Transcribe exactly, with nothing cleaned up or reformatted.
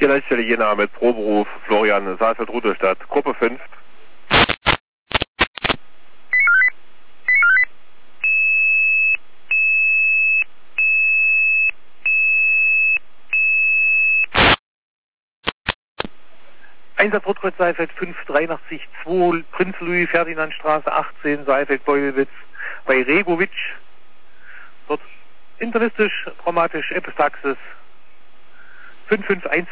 Hier Leitstelle Jena mit Proberuf Florian Saalfeld-Rudolstadt, Gruppe fünf. Einsatz Rotkreuz Saalfeld fünf dreiundachtzig zwei, Prinz Louis Ferdinand Straße achtzehn, Saalfeld Beulwitz bei Regovic. Dort internistisch, traumatisch, Epistaxis fünf fünf eins.